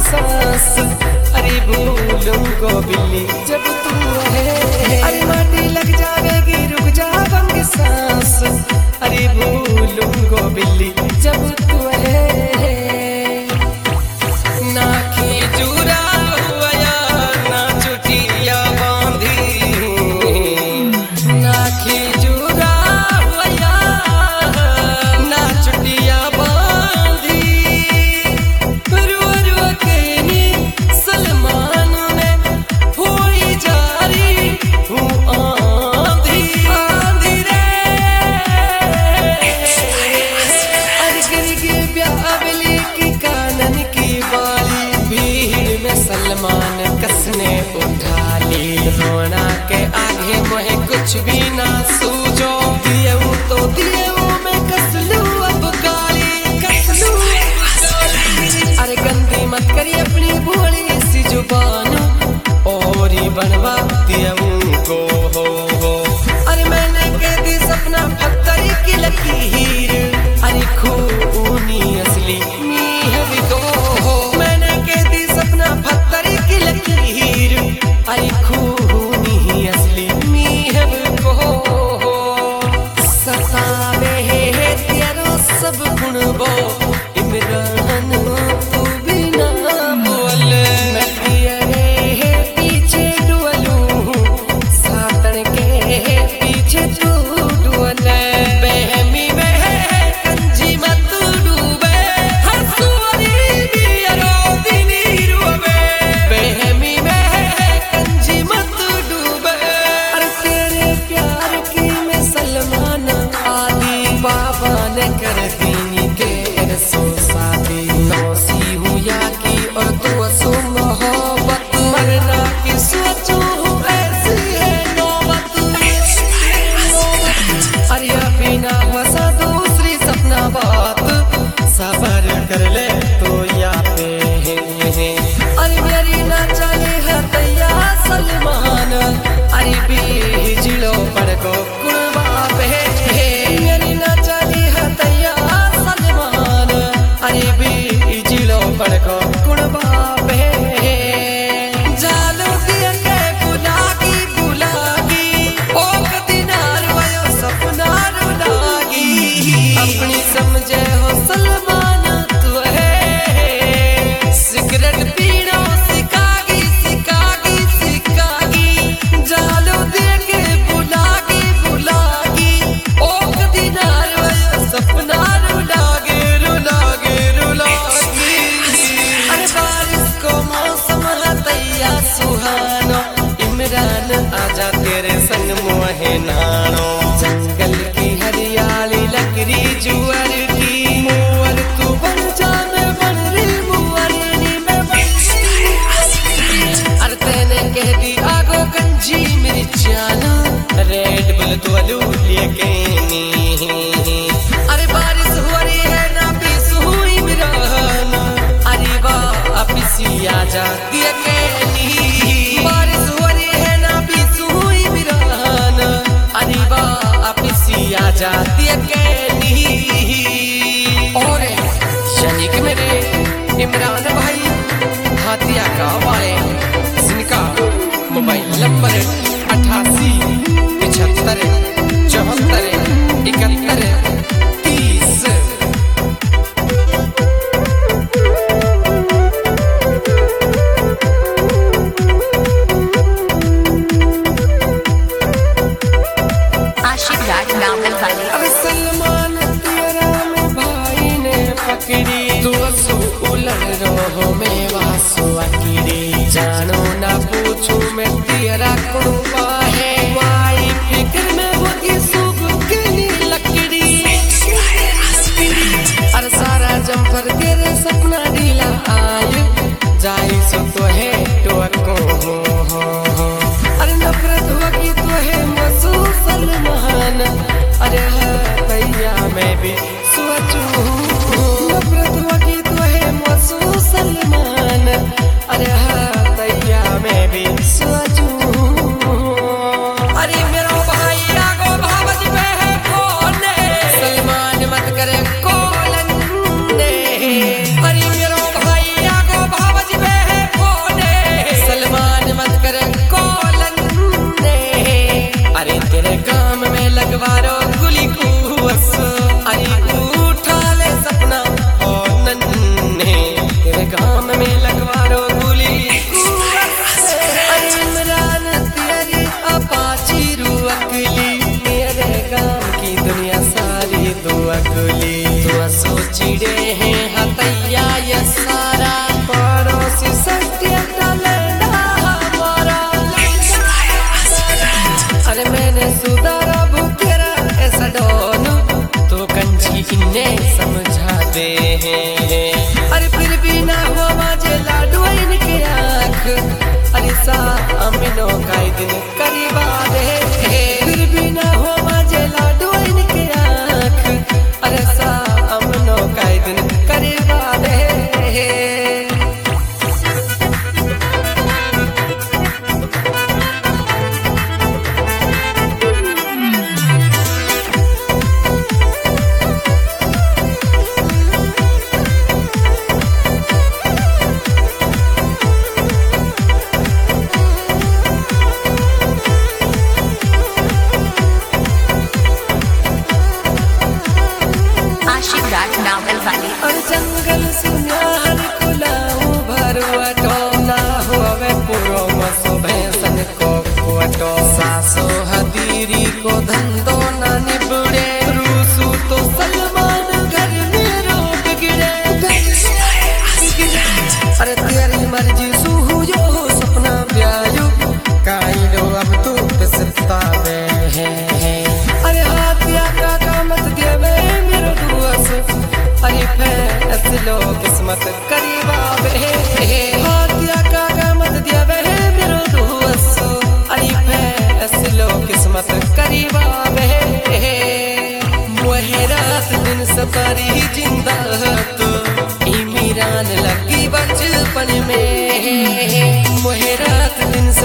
सांस, अरे भूलूंगा बिल्ली जब तू है। अरे माटी लग जाएगी रुक जा बंग सांस, अरे भूलूंगा बिल्ली जब तू है। ना खिजूरा हुआ ना चुटिया बांधी, ना खिजूरा हुआ ना चुटिया बांधी, रो रो के सलमान में हुई जारी हूँ आंधी आंधी रे। अरे गिर ब्यावली की कानन की बाली, भीड़ में सलमान कसने उठा ली। रोना के आगे मोहे कुछ भी ना सूझो, दिएऊ तो दिएऊ मैं कस लूं अब गाली, कस लूं गाली। अरे गंदी मत करी अपनी भोली सी जुबान, और ही बनवा दिएऊ को हो। अरे मैंने कह दी सपना पत्थर की लकीर, अरे खूनी असली मीह भी तो हो। मैंने कह दी सपना पत्थर की लकीर, अरे खूनी असली मीह भी को हो। सतावे है तेरो सब गुण बो, इमरान तू भी ना बोल। मैं तेरे पीछे डुअलूं, सातन के पीछे तू डुअल। बहमी में कंजी मत डूबे, हर सुअरी भी अरोदिनी रुबे। बहमी में कंजी मत डूबे। अरे तेरे प्यार की मैं सलमान आली, बाबा ने कर दी तेरे सो शादी। नौसी हूँ या की और तू असो मोहब्बत, मरना की सोचूं हूँ ऐसी है नौबत। अरे अभी ना वसा दूसरी सपना बात, सबर कर ले तो या पे है। अरे मेरी ना चले है तैया सलमान, अरे बीजलो पर को कुर्बा पे है। मेरी ना चली है तैया सलमान, अरे बीजलो पर को कुर्बा पे है। जालो दिया के बुलागी बुलागी, ओ कदिनार वयो सपना रुलागी। अपनी समझे हो सलमान तू है, सिगरेट पीना सिखागी सिखागी सिखागी। जालो दिया के बुलागी बुलागी, ओ कदिनार वयो सपना रुलागे रुलागे रुलागी। अरे बारिश को मौसम है तैया सुहानो, इमरान आजा तेरे संग मोहे नानो। जंगल की हरियाली लकड़ी जुअर की, मुअर तू बन जाने बन रे मुअरनी में बन। अरे तेने कह दी आगो गंजी मेरी जान, रेड बुल तो अलू लेके नी। अरे बारिश हो रही है ना पीसू इमरान, अरे वाह पिसी आजा दिया के नी। बारिश हो रही है ना पीसू इमरान, अरे वाह पिसी आजा दिया के नी। और शनिक मेरे इमरान भाई हाथिया का वाले, जिनका मोबाइल नंबर 88 75 74 71 30। आशिक राज नावल वाले। अब सलमान तेरा में भाई ने पकड़ी, तू असु उलट रहो में वासु अकीरी। जानो ना पूछू मैं तेरा कुर्बा है, वाई फिक्र में होगी सूख के नी लकड़ी। अरे सारा जम्पर तेरे सपना ढीला आय, जाई सो तो है टोको हो। अरे नफरत होगी तो है मसू सलमान, अरे हाँ तैया मैं भी सोचूं। नफरत होगी तो है मसू सलमान, अरे हाँ तैया मैं भी सोचूं।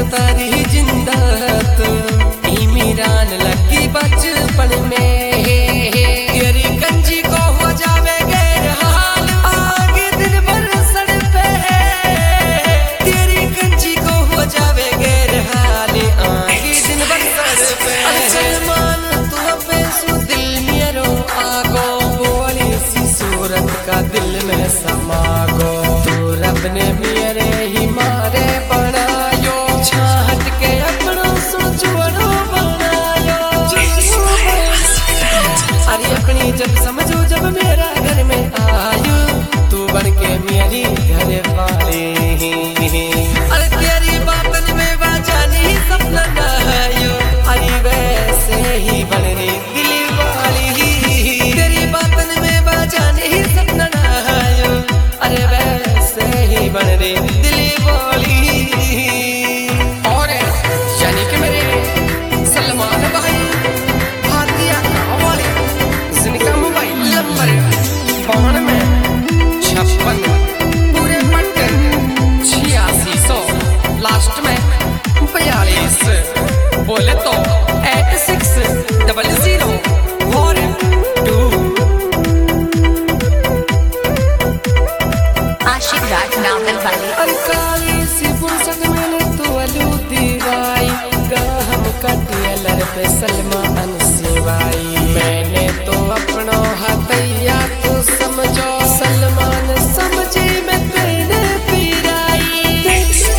सतारी जिंदा तो इमरान लगी बचपन में तेरी गंजी को हो जावे गैर हाल आगे दिन भर सड़ पे तेरी गंजी को हो जावे गैर हाल आगे दिन भर सड़ पे सलमान तू पे सु दिल मेरो आगो बोली सी सूरत का दिल में समा गो तू रब ने मेरे ही मारे बनायो छाट के अपनों सोचवड़ो बनायो अरे अपनी जब समझो जब मेरा घर में आयो तू बन के मेरी घर वाली अरे तेरी बातन में बाजानी सपना गायो अरे वैसे ही बन रही दिल वाली तेरी बातन में बाजानी सपना गायो अरे वैसे ही बन रही दिल वाली और यानी कि मेरे सलमान भाई भारतीय गाँव वाले जिनका मोबाइल नंबर 9256 पूरे पट्टन 8600 लास्ट में 42 बोले तो 8600 और 2 आशिक राज नावल वाली अरे काली सी फुर्सत में तो अलूती राई गाहम कटियलर पे सलमान सिवाई मैंने तो अपनो हथैया तो समझो सलमान समझी मैं तेरे पीराई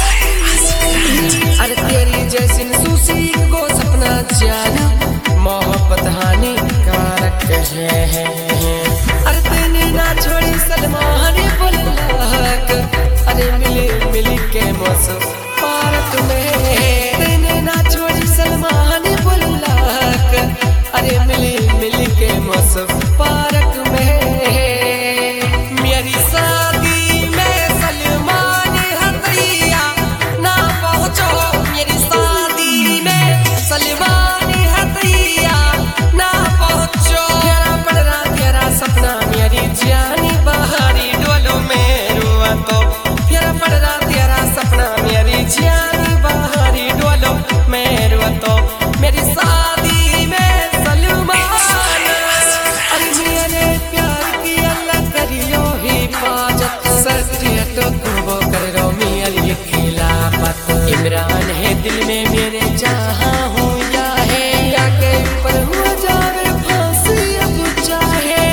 अरे तेरी जैसी सूसी को सपना जाना मोहब्बत हानि कारक है अरे तेने ना छोड़ी सलमान बोललाक अरे मिली के मौसम पार्क में तेने ना छोड़ी सलमान बोललाक अरे मिली के मौसम पार्क में मेरी शादी में सलमान हथैया ना पहुंचो मेरी शादी में सलमान हथैया ना पहुंचो तेरा पड़ना तेरा सपना मेरी जानी बाहरी डोलो में रुआ तो तेरा पड़ना तेरा सपना मेरी जानी बाहरी डोलो में रुआ तो मेरी शादी में सलमान अरे मेरे प्यार की अल्लाह करियो हिफाजत सच्ची तो वो करो मेरी खिलाफत इमरान है दिल में मेरे जहाँ हूँ या है या के ऊपर हो जावे फांसी अब चाहे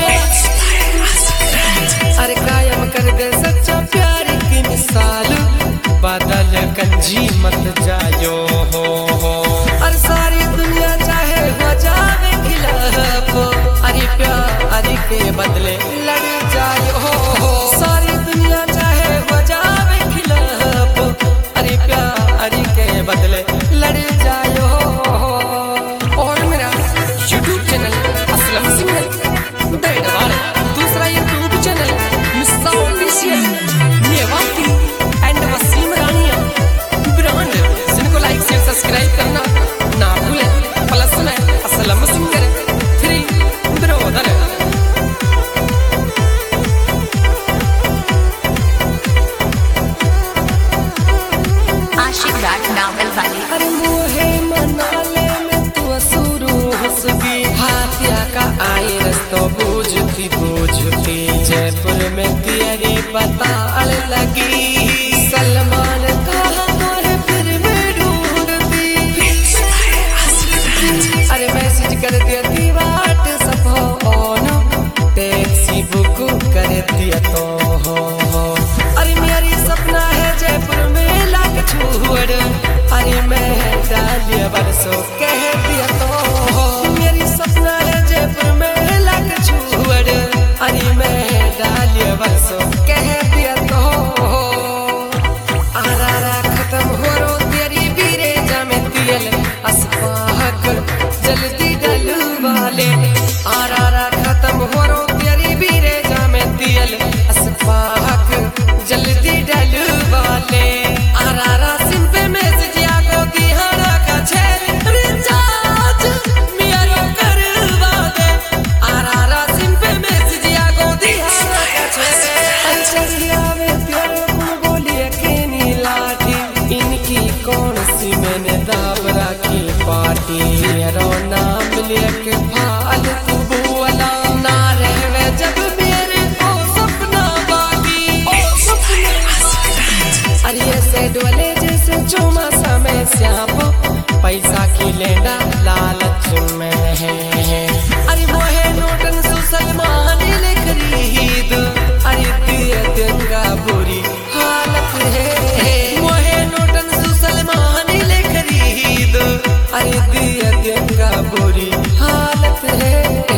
अरे कायम कर दे सच्चा प्यार की मिसाल बादल कंजी मत जायो हो अरे सारी दुनिया चाहे हो जावे खिलाफ अरे प्यार के बदले लड़ जायो हो सारी दुनिया चाहे हो जावे खिलाफ अरे प्यार के बदले लड़ जायो और मेरा YouTube चैनल असलम सिंह बेडवाल दूसरा YouTube channel Missa official Mewati and Wasim Rania brand जिनको लाइक शेयर सब्सक्राइब करना ना भूलें प्लस में असलम सिंह 3 ब्रोदर आशिक राज नावल वाली अरे मोहे मनाले में तू असुरू हंसगी हाथिया का आए रस्तो बूझती जयपुर में तेरी बताल लगी सलमान कहा तोरे फिर में ढूंढती अरे मैसेज कर देती व्हाट्सएप ऑन टैक्सी बुक कर दिया तो हो अरे मेरी सपना है जयपुर में लाख छोड़ अरे मैं डालिया बरसों कह दिया तो मेरी सपना है जयपुर में लाख छोड़ अरे मैं डालिया बरसों कह दिया तो आरा खत्म हो रो तेरी बीरे जामे तियल अस्पाहक जल्दी डलू वाले आरा खत्म हो रो तेरी बीरे जामे तियल अस्पाहक जल्दी डलू वाले आरा सिम पे मैसेज आगो दिहाड़ा का छेर रिचार्ज मेरो करवा दे आरा सिम पे मैसेज आगो दिहाड़ा का छेर अंचरिया में प्यार को बोलिए के नी लाठी इनकी कौन सी श्याप पैसा की लेना लालच में है। अरे मोहे नोटन सुसलमान ले खरीद, अरे दिए देंगा बुरी हालत है। मोहे नोटन सुसलमान ले खरीद, अरे दिए देंगा बुरी हालत है।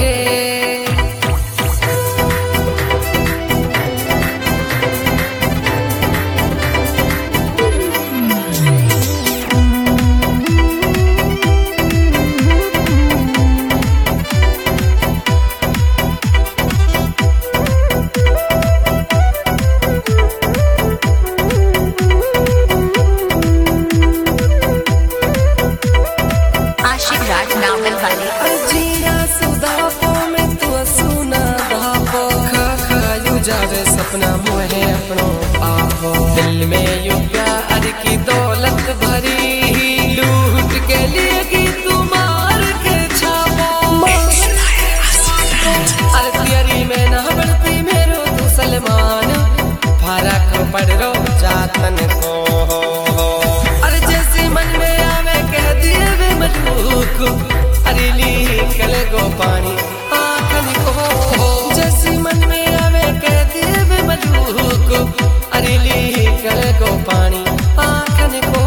नावल वाले जीरा सुदापो में तू सुना दापो, खा खायू जावे सपना मोहे अपनो पापो। दिल में यू प्यार की दौलत भरी, लूट के लिए की तू मार के छापो। अरे तियरी में ना बढ़ती मेरो तू सलमान, फर्क पड़ रो जातन को। अरे जैसे मन में आवे कह दिए वे मजबूक, अरे निकल गो पानी आँखन को। जैसे मन में आवे कह दिए वे मजबूक, अरे निकल गो पानी आँखन को।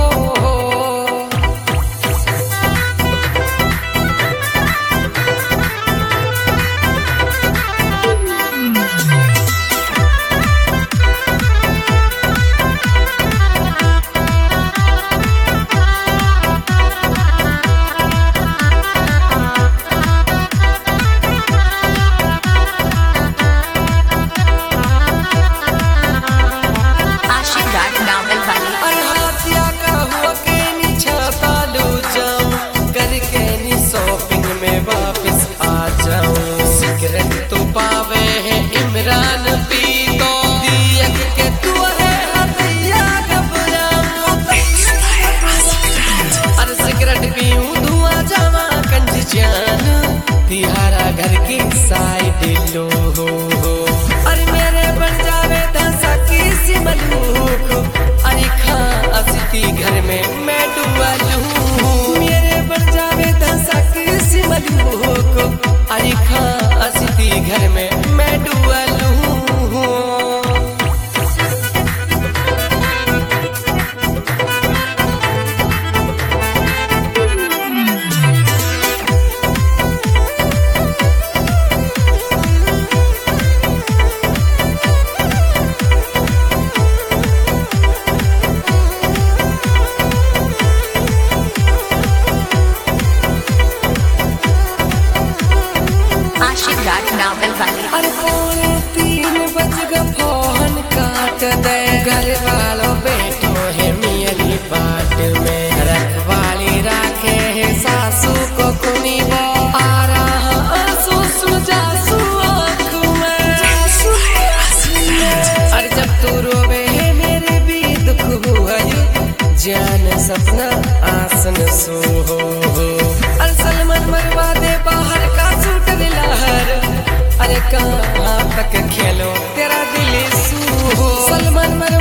नावल वाले हाथिया का हुआ के नी छाता लू जाऊं, करके नी शॉपिंग में वापस आ जाऊं। सिगरेट तो पावे है इमरान पी तो, दियक के तू है हथिया घबराऊं। अरे सिगरेट पीऊं धुआं जावा कंज जान, तिहारा घर की साइड लो हो। अरे मेरे बन जावे धंसा किसी मलूक, अरे खा असती घर में मैं डूबा लूं। मेरे बन जावे धंसा किसी मलूक, अरे खा असती घर में मैं डूबा लूं। नावल वाले अरे पौने 3 बज ग फोन काट दे, घर वालों बैठो है मियली बाट में। रखवाली राखे है सासू को कुनी वो, आ रहा आंसू सुजासू आँख में। अरे जब तू रोवे है मेरे भी दुख हुआ, जान सपना आसन सो हो। अरे सलमान मरवा दे बाहर का सूट लहर, अरे कहाँ तक खेलो तेरा दिल सू हो। सलमान